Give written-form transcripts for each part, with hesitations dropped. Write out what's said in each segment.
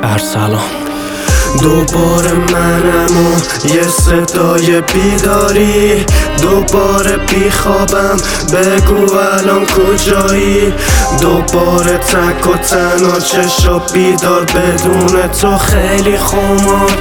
ارسلان. دوباره منم و یه صدای بیداری، دوباره بیخوابم بگو الان کجایی، دوباره تک و تنها چشا بیدار بدون تو خیلی خمار،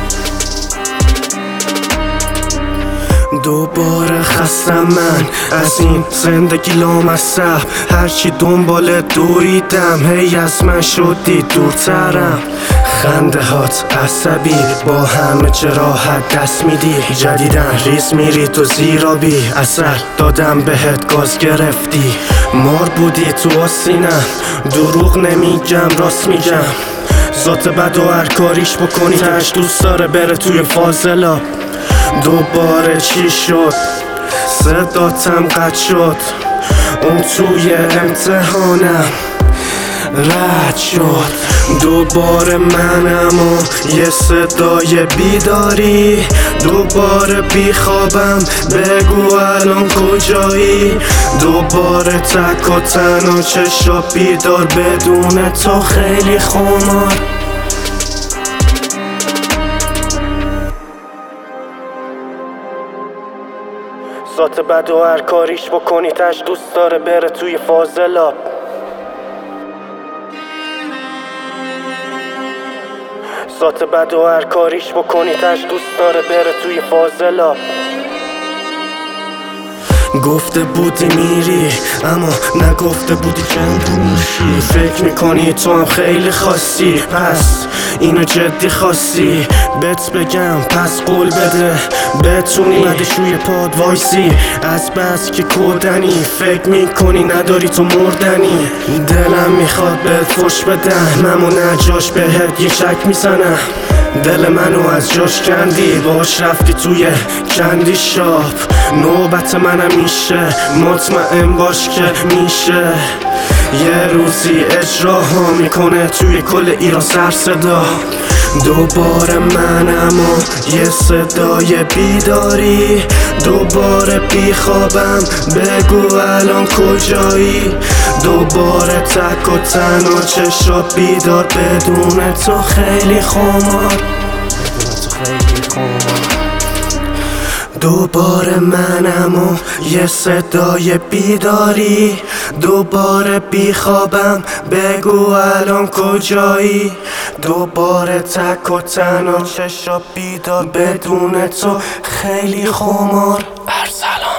دوباره خستم من از این زندگی لامصب، هرچی دنبال دویدم هی از من شدی دورترم، خنده هات عصبی با همه چه راحت دست میدی، جدیدن ریز میری تو زیرابی، اثر دادم بهت گاز گرفتی، مار بودی تو آسینم، دروغ نمیگم راست میگم، ذات بد و هر کاریش بکنی تش دوست داره بره توی فاضلا، دوباره چی شد؟ صداتم قطع شد، اون توی امتحانم رد شد، دوباره منم و یه صدای بیداری، دوباره بیخوابم بگو الان کجایی، دوباره تک و تنها چشا بیدار بدون تو خیلی خمار، ذات بد و هر کاریش بکنی تش دوست داره بره توی فاضلا، ذات بد و هر کاریش بکنی تش دوست داره بره توی فاضلا، گفته بودی میری اما نگفته بودی چند میشی، فکر میکنی تو هم خیلی خاصی پس اینو جدی خواستی بهت بگم پس قول بده بتونی مدشوی پاد وایسی، از بس که کودنی فکر میکنی نداری تو مردنی، دلم میخواد بهت فش بدم اما نجاش بهت یه شک میزنم، دل منو از جاش کندی باش رفتی توی کندی شاپ، نوبت منم میشه مطمئن باش که میشه، یه روزی اجراها میکنه توی کل ایران سر صدا، دوباره منم و یه صدای بیداری، دوباره بیخوابم بگو الان کجایی، دوباره تک و تنها چشا بیدار بدون تو خیلی خمار، دوباره منم و یه صدای بیداری، دوباره بیخوابم بگو الان کجایی، دوباره تک و تنها چشا بیدار بدون تو خیلی خمار، ارسلان.